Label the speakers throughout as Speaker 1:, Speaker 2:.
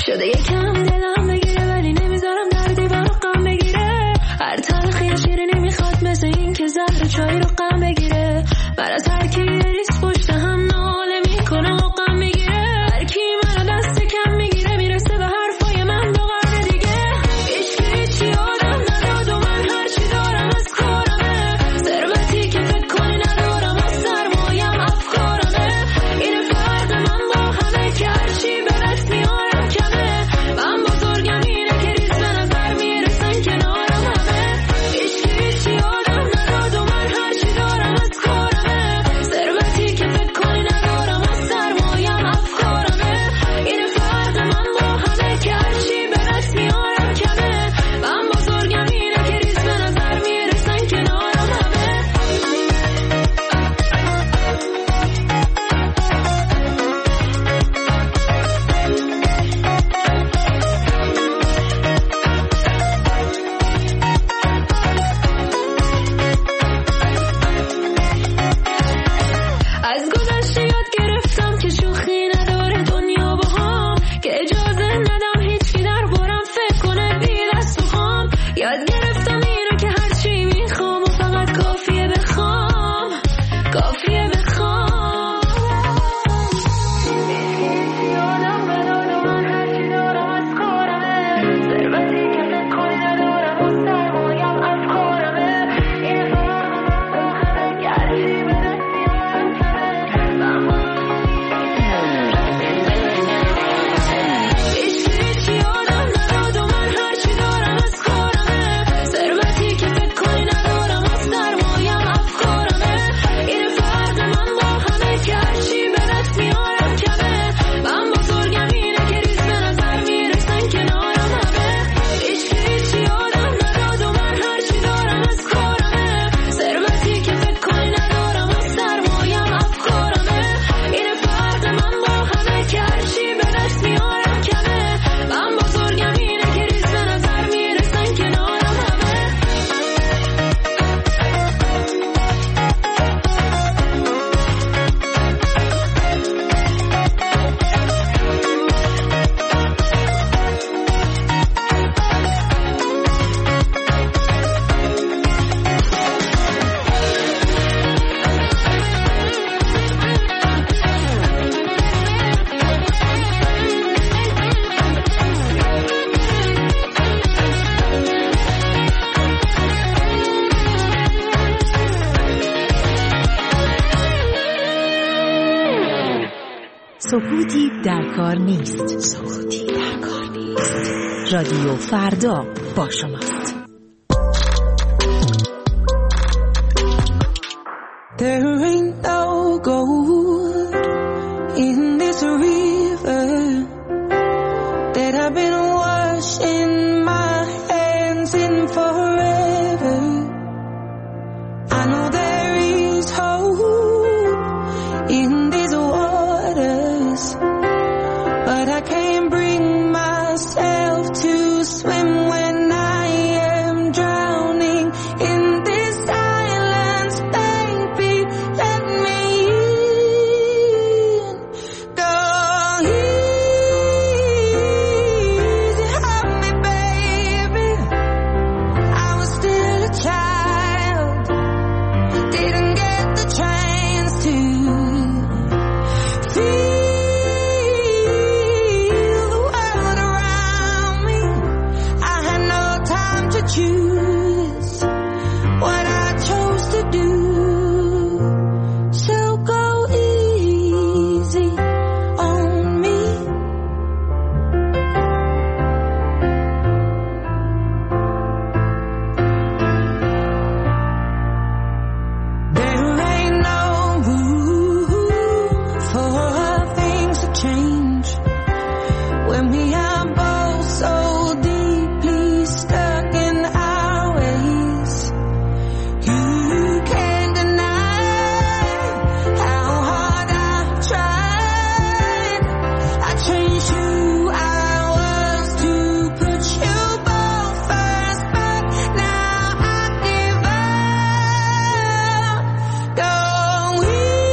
Speaker 1: شده یکم دلم بگیره ولی نمیذارم دردی برو غم بگیره. هر تلخی شیری نمیخواد مثل این که زهر چای رو غم بگیره. برای ترکی ریس پشت هم ناله میکنه و غم میگیره. هر کی منو دست کم میگیره میرسه به حرفای من دو قرن دیگه. هیچی آدم نداد و من هرچی دارم از کارمه. ثروتی که فکر کنی ندارم از سرمایم افکارمه. این فرق من با همه که هرچی به دست میارم کمه. من بزرگم اینه که ریز به نظر میرسن کنارم همه. هیچی آدم نداد و من هرچی دارم از کارمه. ثروتی که فکر کنی ندارم از سرمایم افکارمه. این فرق من با همه که هرچی به دست میارم کمه. من بزرگم اینه که ریز به نظر میرسن کنارم همه. از گذشته یاد گرفتم که شوخی نداره دنیا با هم. که اجازه ندم هیچی در بارم فکر کنه بی دست و خام. یاد گرفتم اینو که هرچی میخوام و فقط کافیه بخوام. کافیه بخوام. هیچی آدم نداد و من هرچی دارم از کارمه. ثروتی که فکر کنی ندارم و سرمایم افکارمه. این فرق من با همه که هرچی به دست میارم کمه. من هیچی آدم نداد و من هرچی دارم از کارمه. ثروتی که فکر کنی ندارم از سرمایم افکارمه. این فرق من با همه که هرچی به دست میارم کمه. من بزرگم اینه که ریز به نظر میرسن کنارم همه. هیچی آدم نداد و من هرچی دارم از کارمه. ثروتی که فکر کنی ندارم از سرمایم افکارمه. این فرق من با همه که هرچی به دست میارم کمه. من بزرگم اینه که ریز به نظر میرسن کنارم همه.
Speaker 2: سکوتی در کار نیست. سکوتی در کار نیست. رادیو فردا با شماست.
Speaker 3: There ain't no gold in this river that I've been washing my hands in forever. I know there is hope in these waters, but I can't bring myself to swim when I am drowning in this silence. Baby, let me in. Go easy on me, baby. I was still a child, didn't get the chance to feel the world around me. I had no time to choose what I chose to do. So go easy on me. There ain't no room for things to change when we are both so deeply stuck in our ways. You can't deny how hard I've tried. I changed who I was to put you both first, but now I give up. Go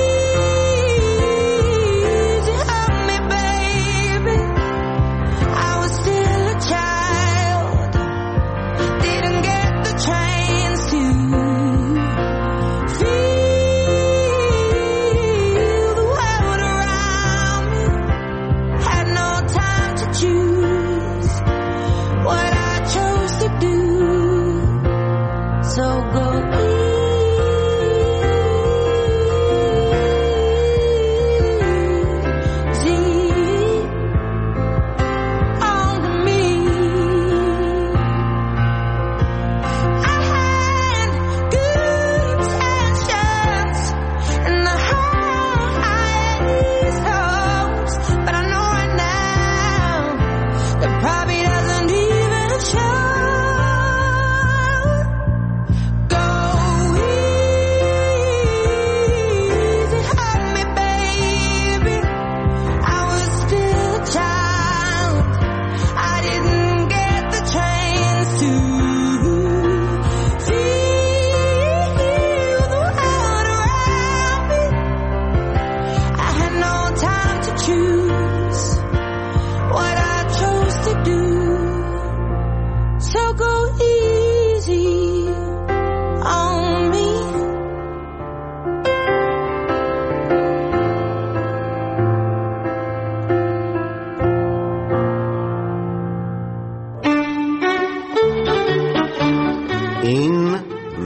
Speaker 3: easy on me, baby. I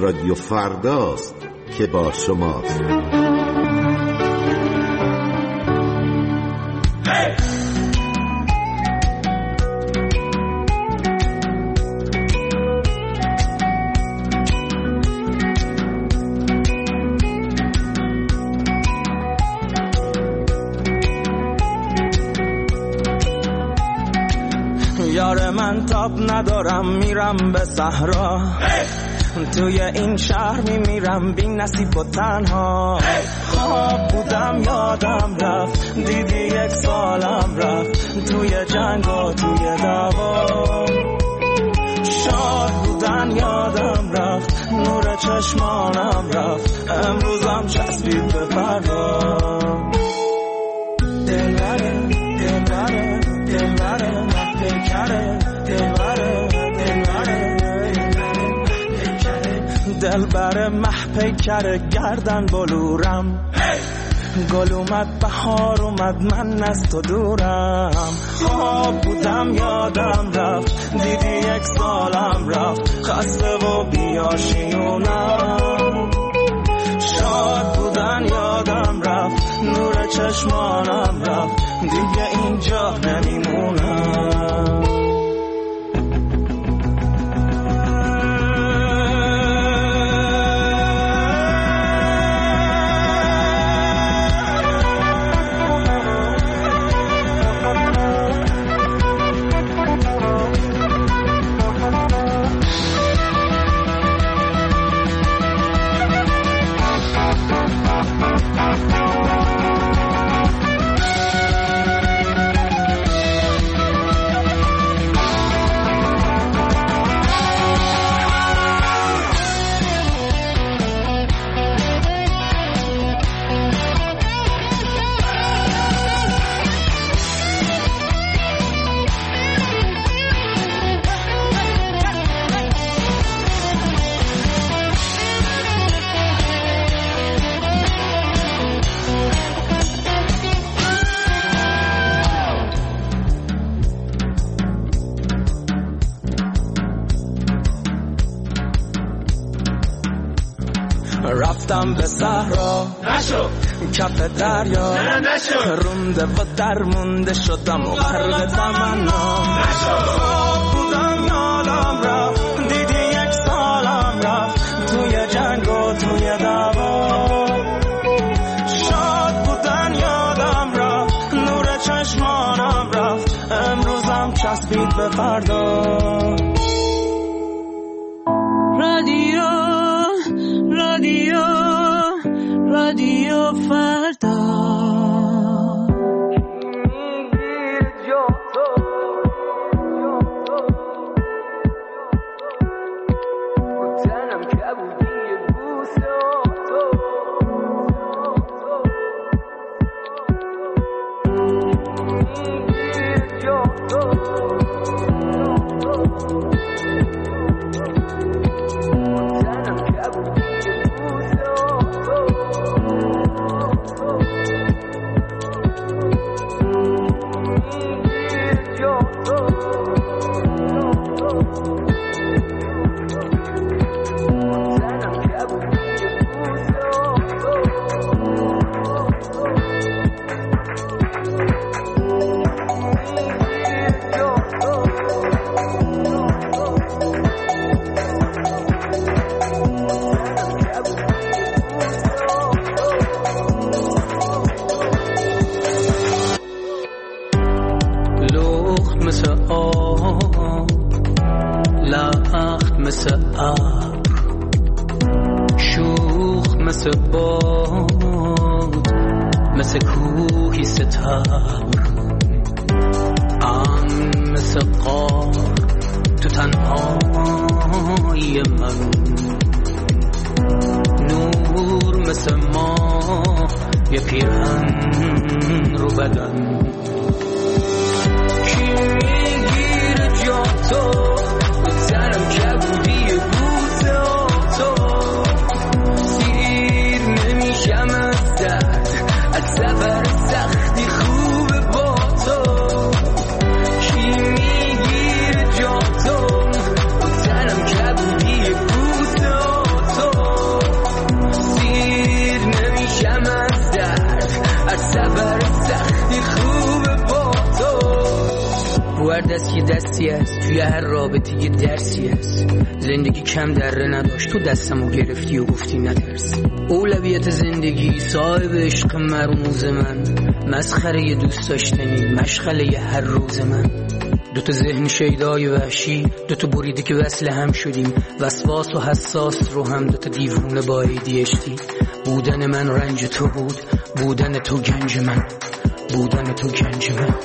Speaker 4: رادیو فرداست که با شماست.
Speaker 5: یار من تاب ندارم میرم به صحرا، توی این شهر میمیرم بی نصیب و تنها. خواب بودم یادم رفت، دیدی 1 سالم رفت توی جنگ و توی دعوا. شاد بودن یادم رفت، نور چشمانم رفت، امروزم چسبید به فردا. دلبره دلبره دلبره محپیکره، دلبره دلبره دلبره محپیکره، گردن بلورم. گل اومد بهار اومد من از تو دورم. خواب بودم یادم رفت، دیدی 1 سالم رفت، خسته و بیاشیونم. شاد بودن یادم رفت، نور چشمانم رفت، دیگه اینجا نمیمونم. رفتم به صحرا نشو، کف دریا نشو، رونده و درمونده شدم و غرق تمنا نشو. خواب بودم یادم رفت، دیدی 1 سالم رفت توی جنگ و توی دعوا. شاد بودن یادم رفت، نور چشمانم رفت، امروزم چسبید به فردا. رادیو فردا.
Speaker 6: هر دست یه دستی است، توی هر رابطه یه درسی است. زندگی کم دره نداشت، تو دستمو گرفتی و گفتی نترس. اولویت زندگی صاحب عشق مرموز من، مسخره ی دوست داشتنی مشغله ی هر روز من. دوتا ذهن شیدای وحشی، دوتا بریده که وصل هم شدیم، وسواس و حساس رو هم دوتا دیوونه با ADHD. بودن من رنج تو بود، بودن تو گنج من، بودن تو گنج من.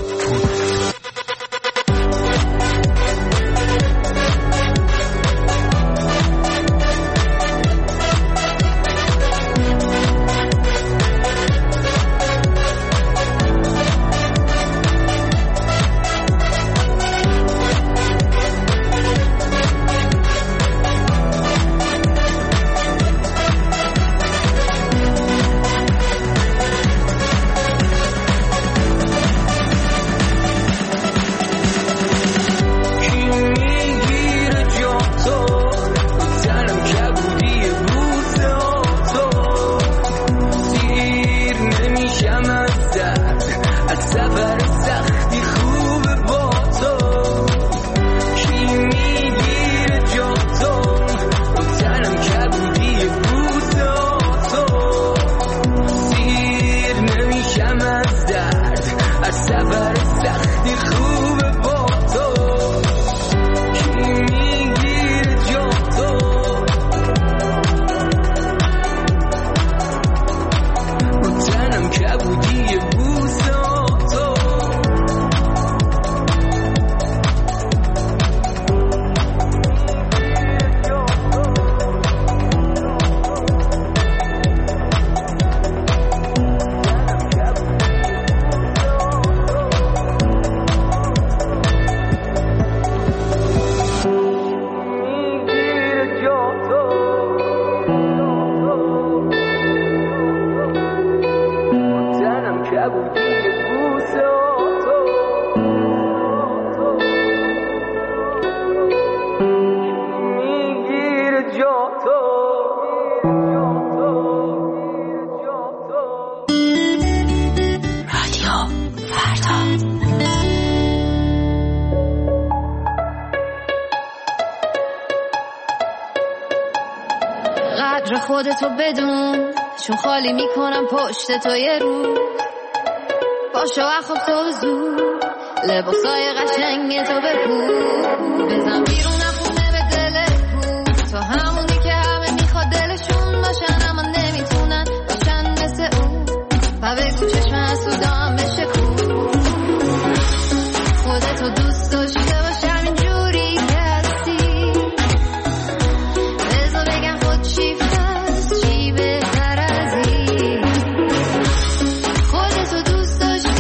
Speaker 1: خودتو بدون، چون خالی میکنم پشت تو یه روز. پاشو اخواب تو زود، لباسای قشنگ تو بپوش. بزن بیرون خونه به دل کو، تو همونی که همه میخواد دلشون باشن اما نمیتونن باشن مثل اون. و بگو چشم حسودام بشه کو، خودتو دوست داشته باشم اینجوری که هستی. بذار بگم خود چی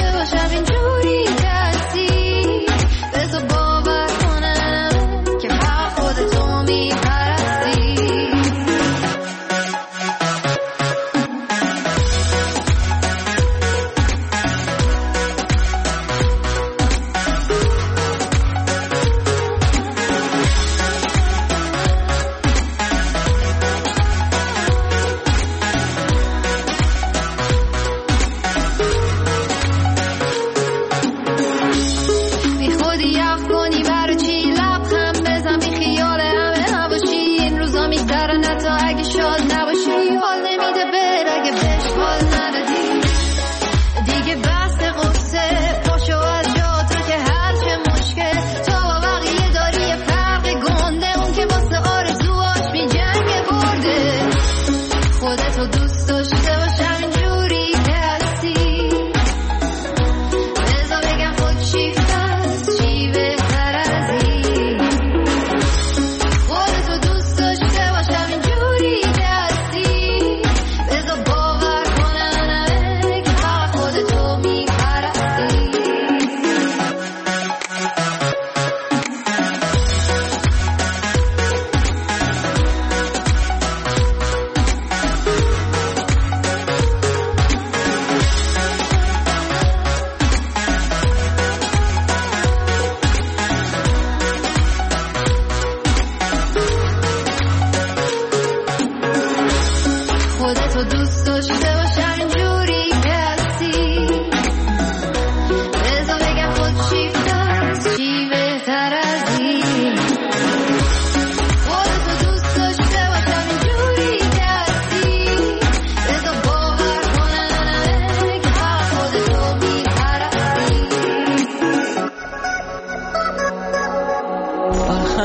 Speaker 1: که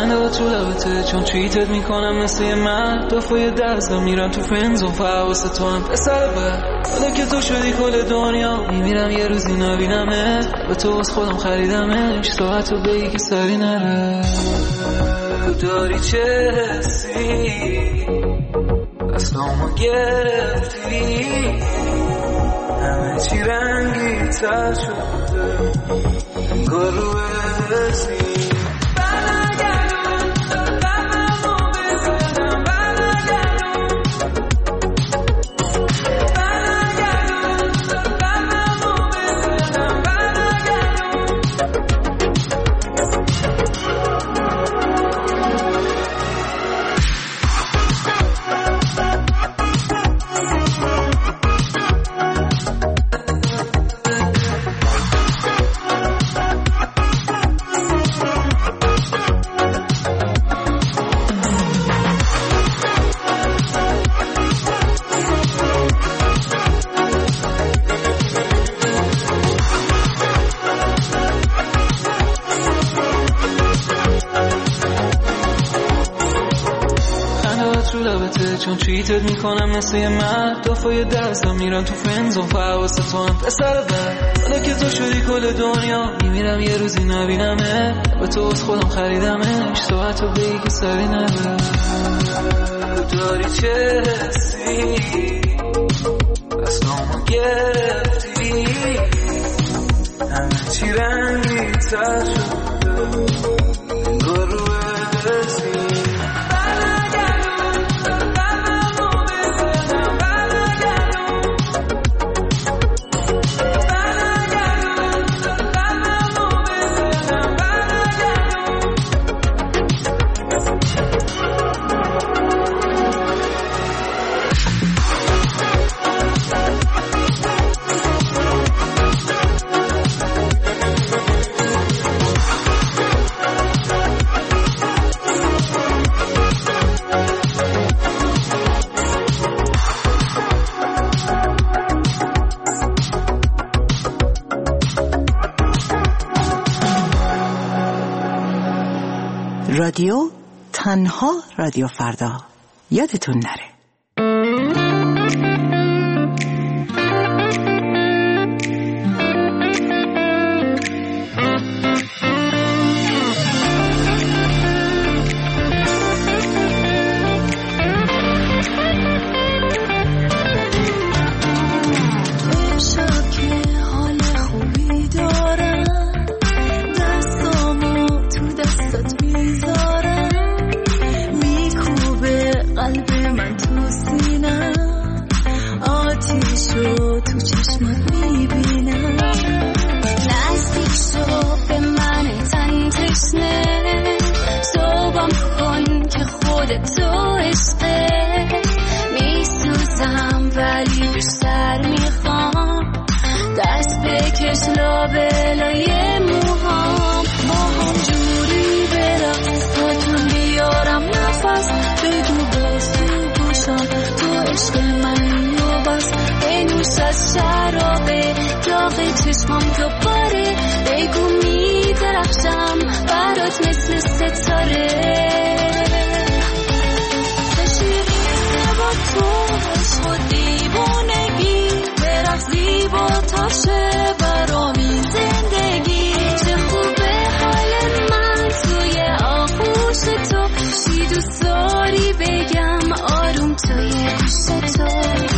Speaker 5: خنده تو لبته چون چیتت میکنم مثل یه مرد دفعه دستم میرم تو فرنزون فواس تو هم پسر بر حالا که تو شدی کل دنیا میمیرم یه روزی نبینمه به تو از خودم خریدمش ساعت رو بگی که سری نره داری چه حسی دستامو گرفتی همه چی رنگی تر شده انگار رو حسی چون چیتت میکنم مثل یه مرد دفعه دستم میرم تو فرنزون فواس تو هم پسر بر حالا که تو شدی کل دنیا میمیرم یه روزی نبینمه به تو از خودم خریدمش ساعت رو بگی که سری نره داری چه حسی دستامو گرفتی همه چی رنگی تر شده انگار رو حسی
Speaker 2: رادیو تنها رادیو فردا یادتون نره.
Speaker 1: چشمام دوباره بگو میدرخشم برات مثل ستاره شیرین با تو عشق و دیوانگی برخ زیباتر شه برامی زندگی چه خوبه حال من توی آغوش تو چی دوست داری بگم آروم توی گوش تو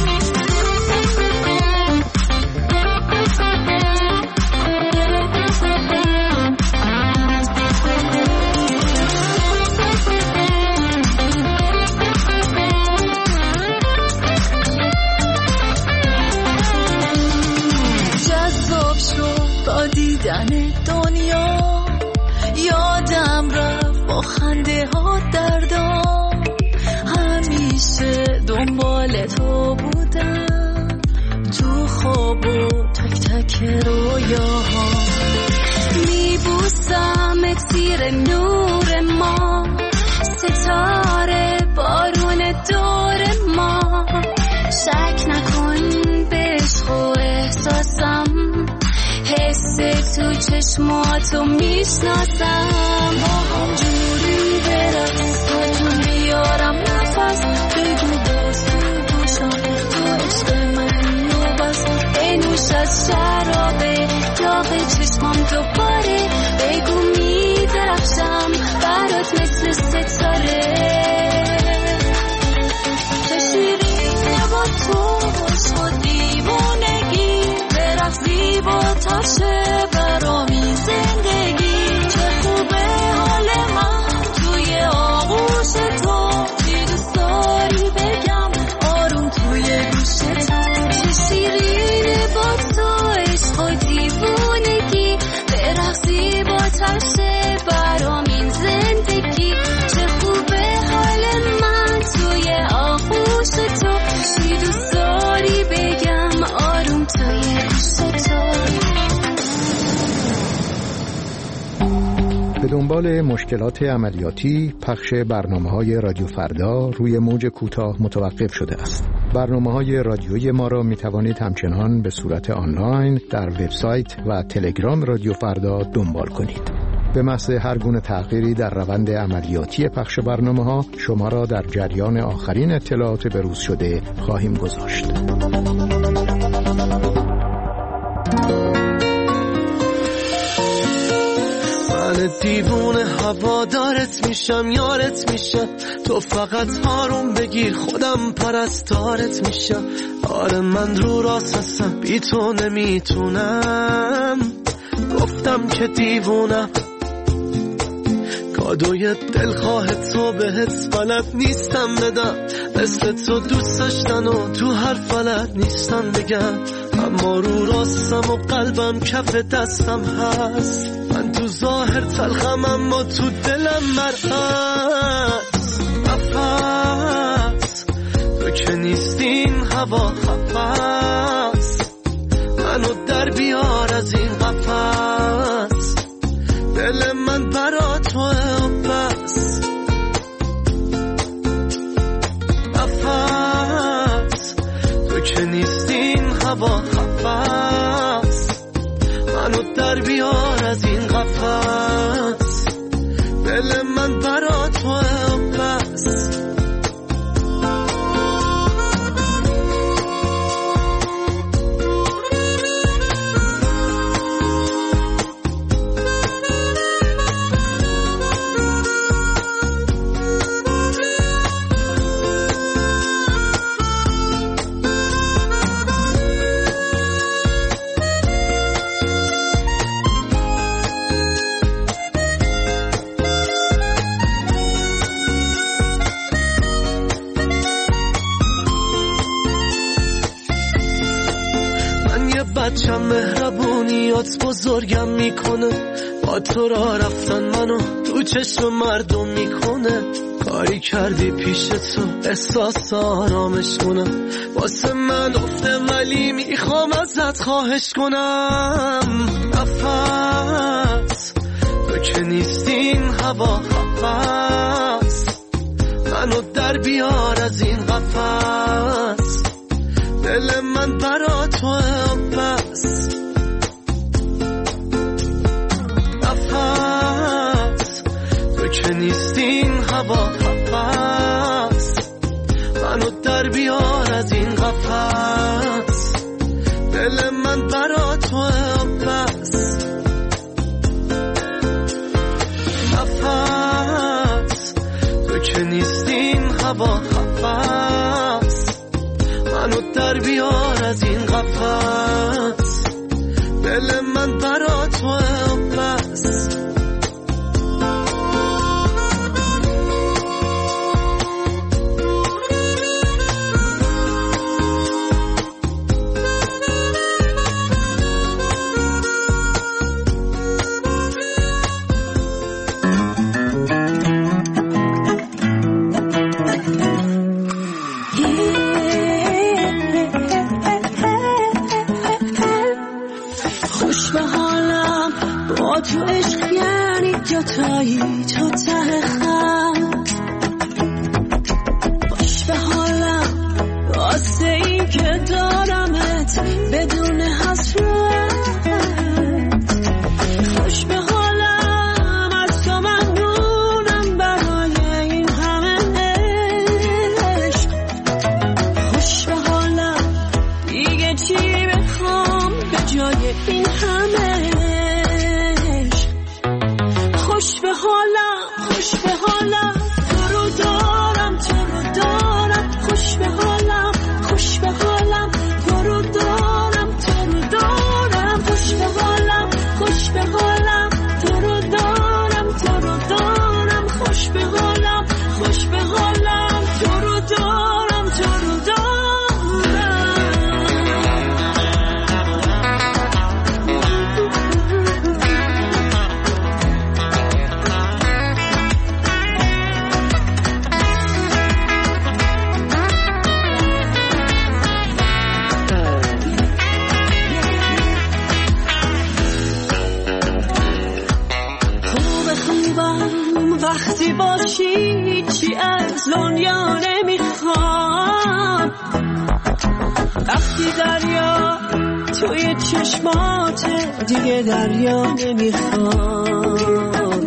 Speaker 1: دیدن دنیا یادم رفت با خنده ها دردام همیشه دنبال تو بودم تو خواب و تک تک رویاها میبوسم تیر نور ما ستاره بارون دور ما شک نکن به عشق و احساسم حس تو چشماتو میشناسم با هم جوری
Speaker 7: به دنبال مشکلات عملیاتی پخش برنامه‌های رادیو فردا روی موج کوتاه متوقف شده است. برنامه‌های رادیویی ما را می‌توانید همچنان به صورت آنلاین در وبسایت و تلگرام رادیو فردا دنبال کنید. به محض هر گونه تغییری در روند عملیاتی پخش برنامه‌ها شما را در جریان آخرین اطلاعات بروز شده خواهیم گذاشت.
Speaker 8: من دیوونه هوادارت میشم، یارت میشم، تو فقط آروم بگیر خودم پرستارت میشم. آره من رو راست هستم، بی تو نمیتونم، گفتم که دیوونم. کادوی دلخواه تو بهت بلد نیستم بدم، مثل تو دوست داشتن و تو هر فلت نیستم بگم. اما رو راستم و قلبم کف دستم هست، من تو ظاهر تلخم اما تو دلم مرهست. نفس تو که نیستین هوا خفست، منو در بیار از این قفس. دل من برا توه و بس. نفس تو که نیستین هوا خفست، منو در بیار از این قفس. دل من برا توه و بس. بچم مهربونیات بزرگم میکنه، با تو را رفتن منو تو چشم مردم میکنه. کاری کردی پیش تو احساس آرامش کنم، واسه من افته ولی میخوام ازت خواهش کنم. نفس تو که نیستین هوا خفست، منو در بیار از این قفس. دل من برا توه بس. نفس تو که نیستین هوا خفست، منو در بیار از این قفس. دل من برا توه بس. نفس تو که نیستین هوا خفست، منو در بیار از این قفس. دل من برا توه بس.
Speaker 1: تو عشق یعنی دوتایی تو ته خم، باش به حالم واسه این که دارمت بدون حسرت. خوش به حالم از تو ممنونم برای این همه عشق. خوش به حالم دیگه چی بخوام به جای این همه. خوش به حالم، خوش به حالم، تو رو دارم، تو رو دارم. خوش به حالم، خوش به حالم، تو رو دارم. خوبم وقتی باشی چی از دنیا نمیخوام وقتی دریا توی چشماته دیگه دریا نمیخوام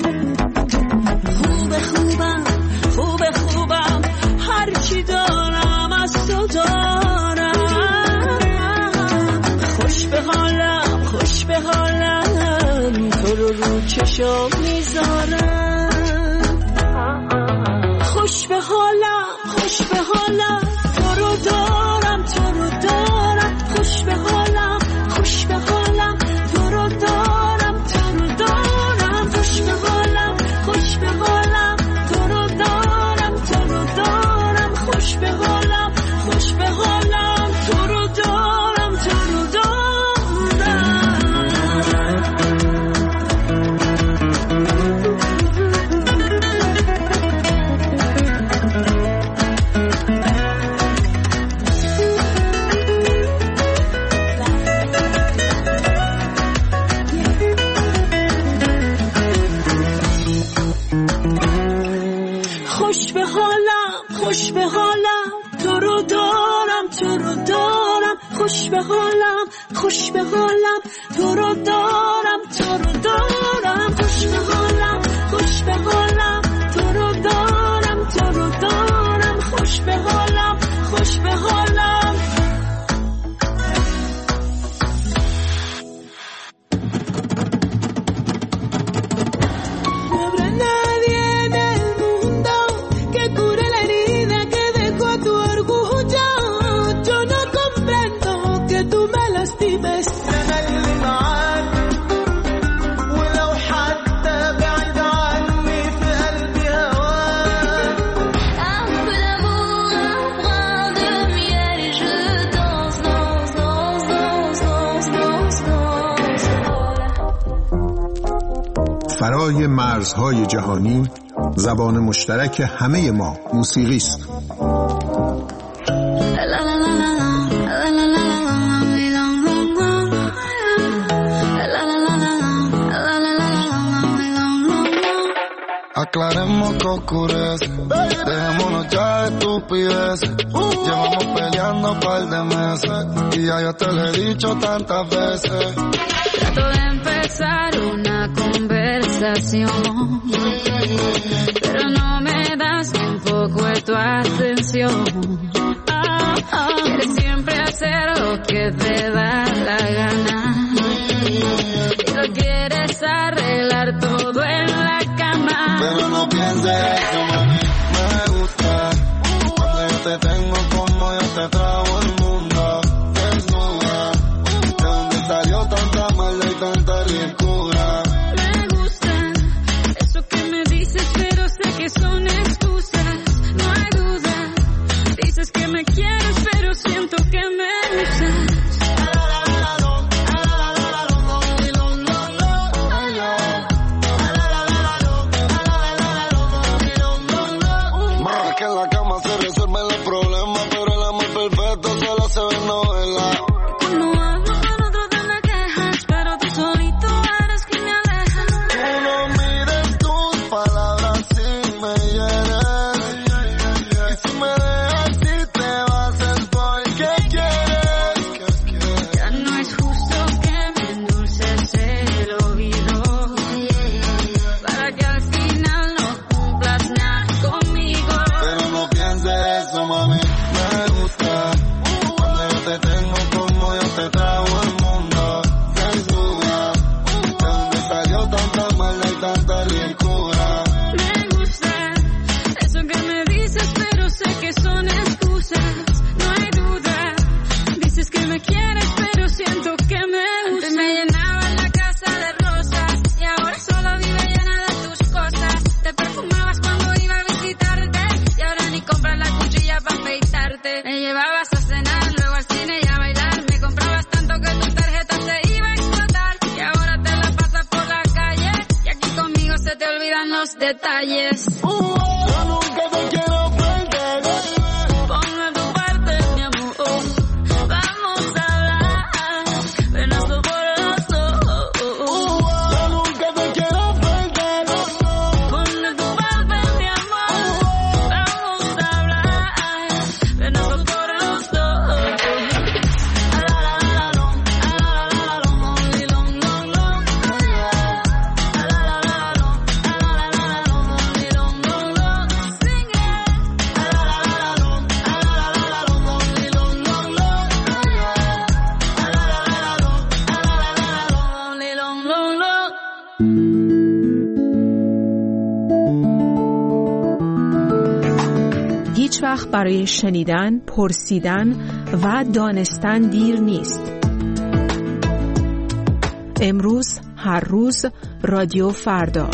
Speaker 1: خوبم هرچی دارم از تو دارم خوش به حالم تو رو چشم میذارم خوش به حالم تو رو دارم خوش به حالم تو رو دارم خوش به حالم تو رو دارم خوش به حالم تو رو دارم خوش به حالم تو رو دارم خوش به حالم تو رو دارم خوش به حالم تو رو دارم خوش به حالم
Speaker 7: فرای مرزهای جهانی زبان مشترک همه ما موسیقی است.
Speaker 9: Aclaremos que oscurece, dejémonos ya de estupideces. Llevamos peleando un par de meses y ya yo te lo he dicho tantas veces.
Speaker 1: Trato de empezar una conversación, pero no me das ni un poco de tu atención. Quieres siempre hacer lo que te da la gana y lo quieres arreglar todo en la cama.
Speaker 9: Pero no pienses eso, mami, me gusta cuando yo te tengo como yo te trago el mundo desnuda. ¿De dónde salió tanta maldad y tanta ricura?
Speaker 1: Me gusta eso que me dices, pero sé que son excusas, no hay duda. Dices que me quieres, pero siento que me usas. Detalles. Yo nunca te quiero perder. Ponme tu parte, mi amor. Vamos a hablar. Ven esto por los dos. Yo nunca te quiero perder.
Speaker 2: هیچ وقت برای شنیدن، پرسیدن و دانستن دیر نیست. امروز، هر روز، رادیو فردا.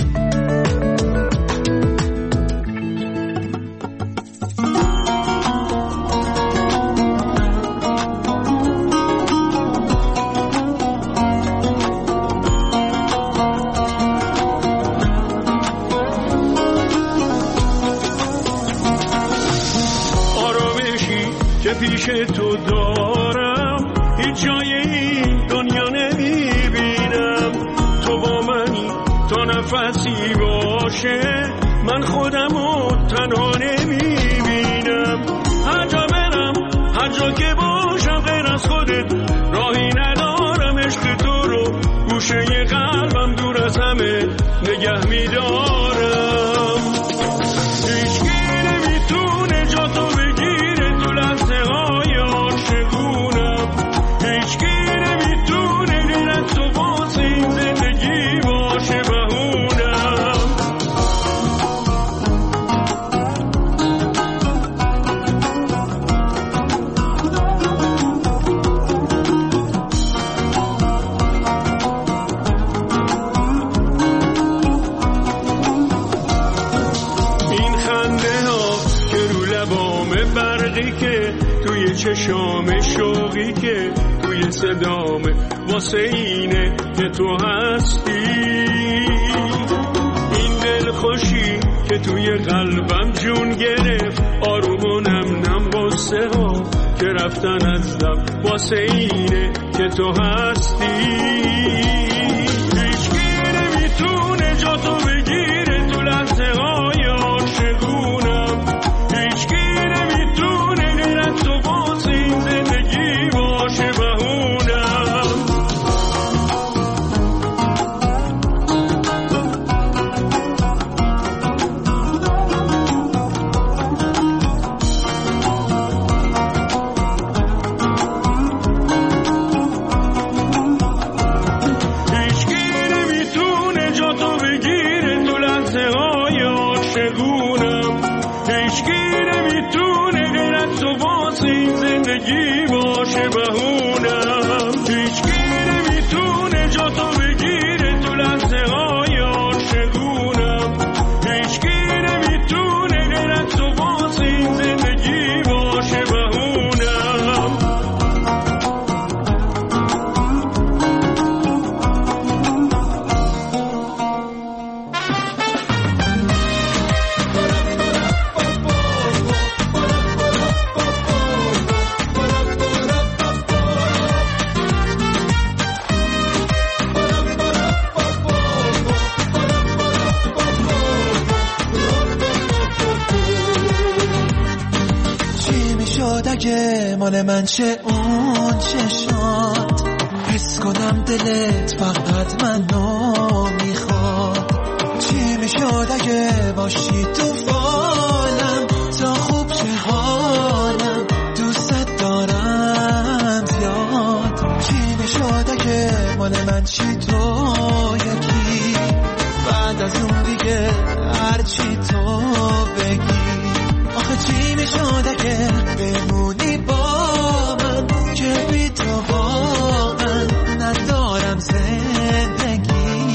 Speaker 10: پیش تو دارم هیچ جای این دنیا نمیبینم، تو با منی تا نفسی باشه، من خودمو تنها نمیبینم. هر جا برم، هر جا که باشم غیر از خودت راهی ندارم، عشق تو رو گوشه قلبم دور از همه نگه میدارم. هیچکی نمیتونه جا تو بگیره تو لحظه های عاشقونم، هیچکی نمیتونه غیر از تو واسه این زندگی باشه بهونم. این خنده ها که رو لبامه برقی که توی چشام شوقی که توی صدامه، واسه اینه که تو هستی. این دل خوشی که توی قلبم جون گرفت، آروم و نم نم قصه ها که رفتن از دم، واسه اینه که تو هستی. هیچکی نمیتونه جا تو بگیره تو لحظه های عاشقونم، هیچکی نمیتونه غیر از تو واسه این زندگی باشه بهونم. هیچکی نمیتونه جا تو بگیره تو لحظه های عاشقونم، هیچکی نمیتونه غیر از تو واسه این زندگی باشه بهونم. هیچکی نمیتونه جا تو بگیره تو لحظه های عاشقونم، هیچکی نمیتونه غیر از تو واسه این زندگی باشه بهونم.
Speaker 8: چی میشد اگه مال من چه اون چشات، حس کنم دلت فقط منو میخواد. چی میشد اگه باشی تو فالم تا خوب چه حالم، دوست دارم زیاد. چی میشد اگه مال من چی تو یکی، بعد از اون دیگه هرچی تو بگی. آخه چی میشد اگه بمونی با من که بی تو واقعا ندارم زندگی.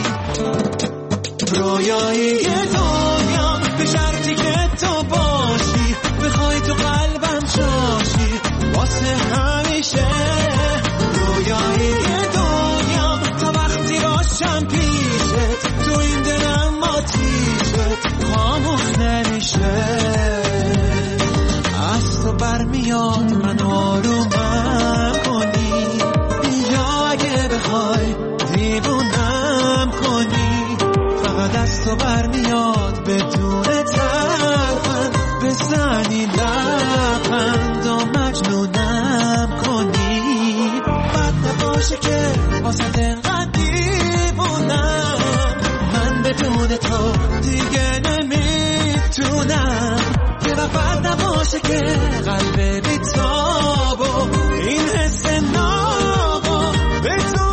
Speaker 8: رویایی دنیا به شرطی که تو باشی، بخوای تو قلبم جاشی واسه همیشه. رویایی دنیا تا وقتی باشم پیشت، تو این دلم آتیشت خاموش نمیشه. از تو برمیاد من آرومم کنی، یا اگه بخوای دیوونم کنی. فقط از تو برمیاد بدون ترفند بزنی لبخند و مجنونم کنی. بد نباشه که واسه دلقدر دیوونم، من بدون تو دیگه نمیتونم. یه بد نباشه که قلب بیتاب و این حس نابو به تو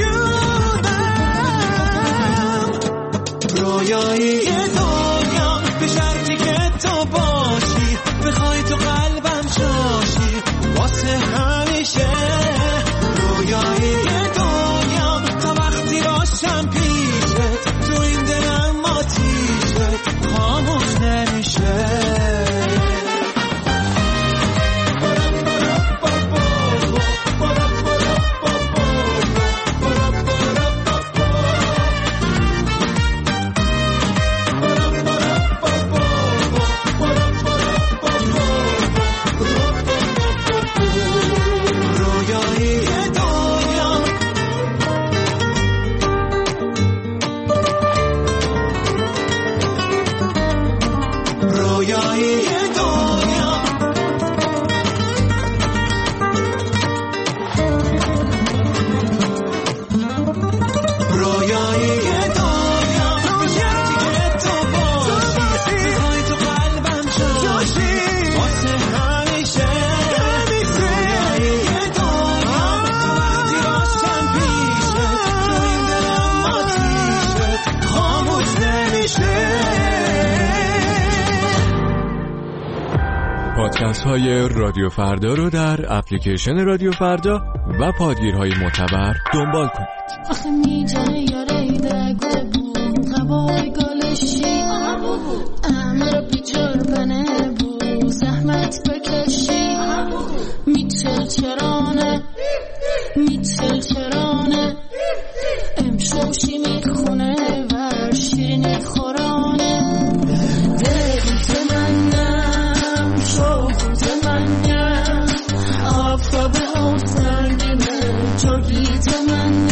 Speaker 8: مجنونم. رویایی دنیا به شرطی که تو باشی،
Speaker 11: پادکست های رادیو فردا رو در اپلیکیشن رادیو فردا و پادگیرهای معتبر دنبال کنید.
Speaker 1: آخه میجنه یاره دگوه بود غبای گالشی امر بیچار بنه بود زحمت بکشی میچرچرانه امشوشی میخونه و شیرینی خورانه دل منم شوخ منم آفتاب سنگینه جوگیت منم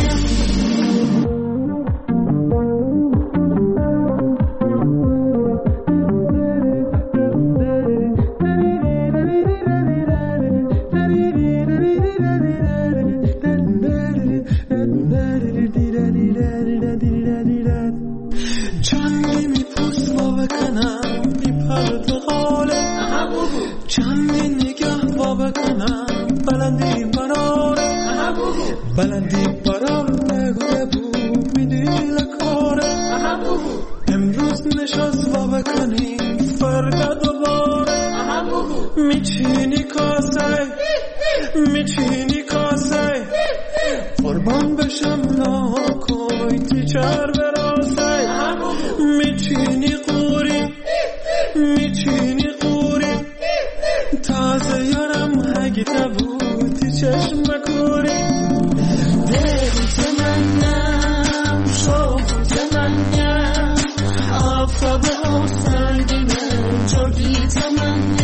Speaker 5: بلندی برار نگوه بود میدیل کاره امروز نشست و بکنی فردا دوباره میچینی کاسه قربان بشم ناکوی تیچر براسه میچینی قوری تازه یارم هگیده بودی چشم کوری دیت منم شوخت منم آفتاب سنگینه جوگیت منم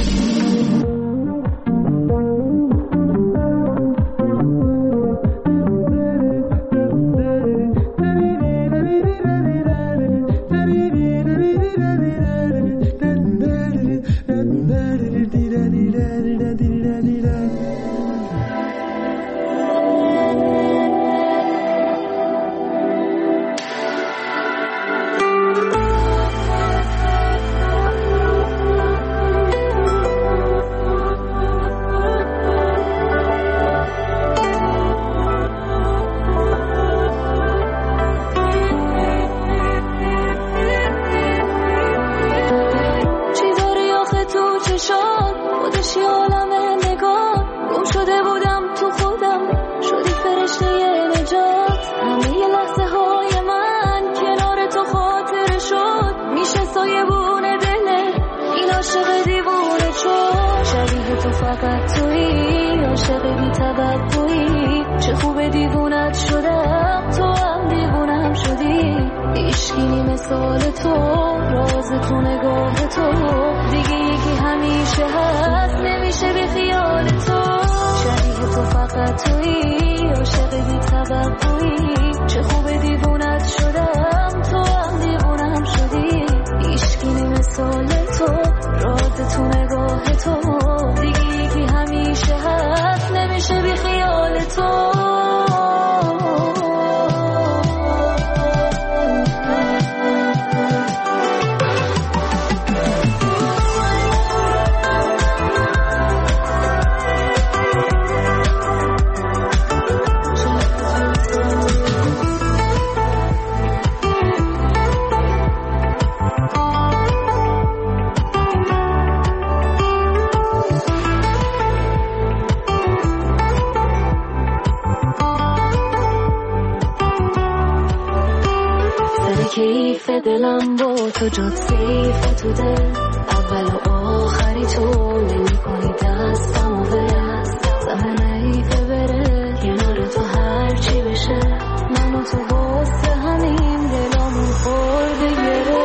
Speaker 5: دلم با تو جد سیف تو دل اول و آخری تو نمی کنی دستم و بست زمن ایفه بره کنار تو هرچی بشه من و تو واسه همین دلامون خورده گره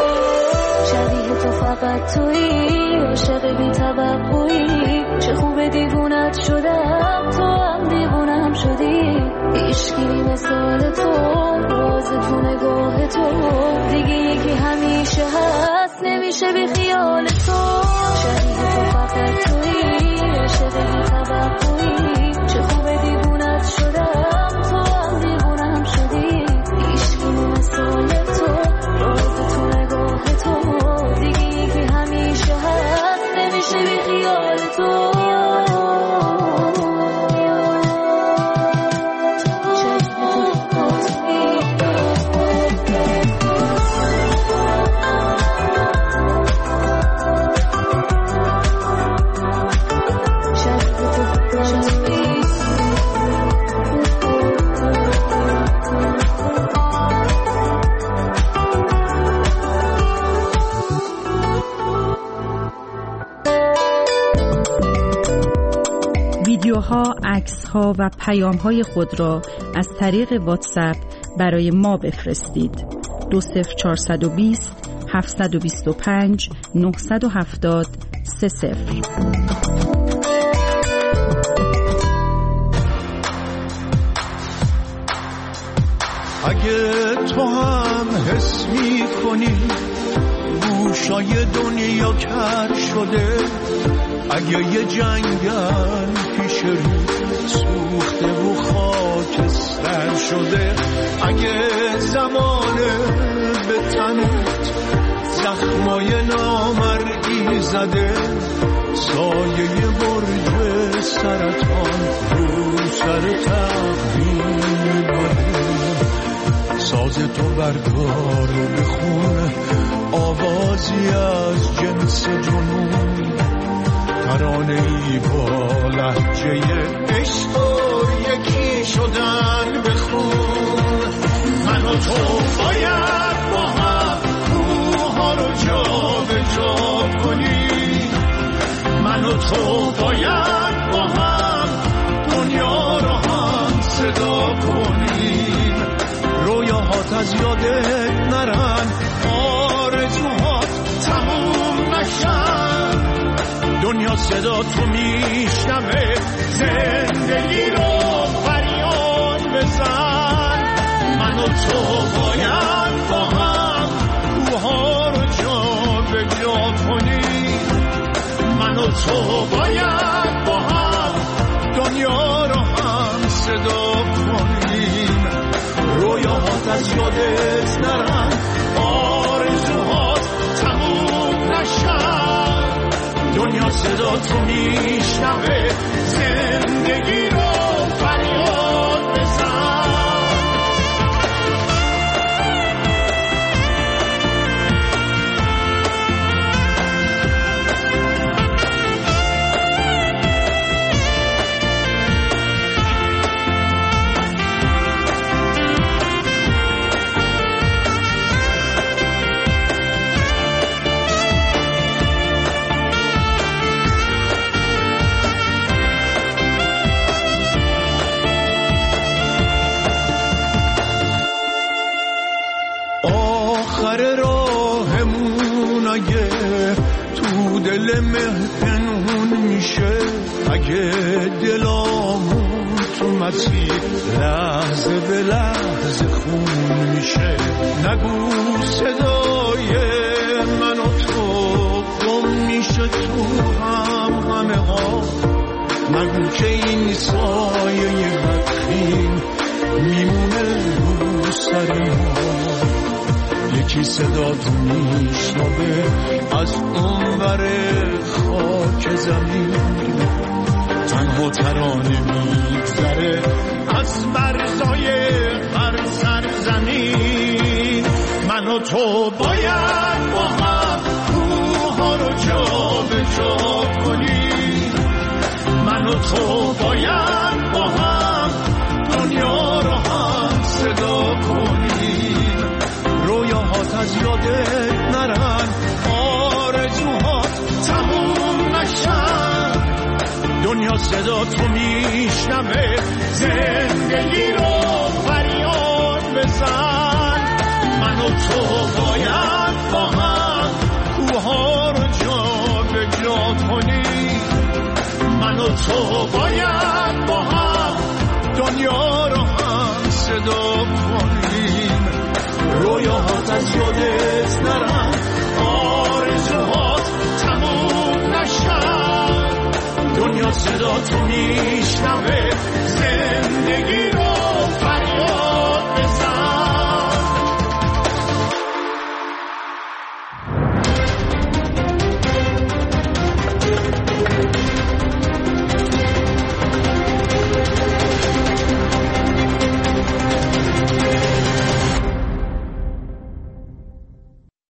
Speaker 5: شبیه تو فقط تویی عاشق بی توقعی چه خوب دیوونت شدم تو هم دیوونم شدی هیچکی مثال تو راز تو نگاه تو دیگه یکی همیشه هست نمیشه بی خیال تو شبیه تو فقط تویی عاشق بی توقعی چه خوب دیوونت شدم تو هم دیوونم شدی هیچکی مثال تو راز تو نگاه تو دیگه یکی همیشه هست نمیشه بی خیال تو
Speaker 12: ها، عکس ها و پیام های خود را از طریق واتساپ برای ما بفرستید. 20420 725 970 30.
Speaker 8: اگه تو هم حس می کنی گوشای دنیا کر شده، اگه یه جنگل پیش رو سوخته و خاکستر شده، اگه زمانه به تنت زخمای نامرئی زده، سایه برج سرطان رو سر تقدیر بده، ساز تو بردار و بخون آوازی از جنس جنون، ترانه‌ای با لهجه عشق و یکی شدن بخون. من و تو باید با هم کوها رو جا به جا کنیم، من و تو باید با هم دنیا رو هم صدا کنیم. رویاهات از یادت نرن، آرزوهات تموم نشن، دنیا صدا تو میشنوه، زندگی رو فریاد بزن. من و تو باید با هم کوها رو جا به جا کنیم، من و تو باید با هم دنیا رو هم صدا کنیم. رویاهات از یادت نرن، آرزوهات تموم نشن، دنیا صدا تو میشنوه، زندگی رو فریاد بزن. آخر راهمون اگه تو دل مهنون میشه، اگه دلامون تو مسیر لحظه به لحظه خون میشه، نگو صدای من و تو گم میشه تو همه ها، نگو که این سایه بدخیم میمونه رو سر ما. یکی صدا تو میشنوه از اونور خاک زمین، تنها ترانه میگذره از مرزای هر سرزمین. من و تو باید با هم کوها رو جا به جا کنیم، من و تو باید با هم دنیا رو هم صدا کنیم. رویاهات از یادت نرن، آرزوهات تموم نشن، دنیا صدا تو میشنوه، زندگی رو فریاد بزن. من و تو باید با هم کوها رو جا به جا کنیم، من و تو باید با هم دنیا رو هم صدا کنیم. رویاهات از یادت نرن، آرزوهات تموم نشن، دنیا صدا تو میشنوه،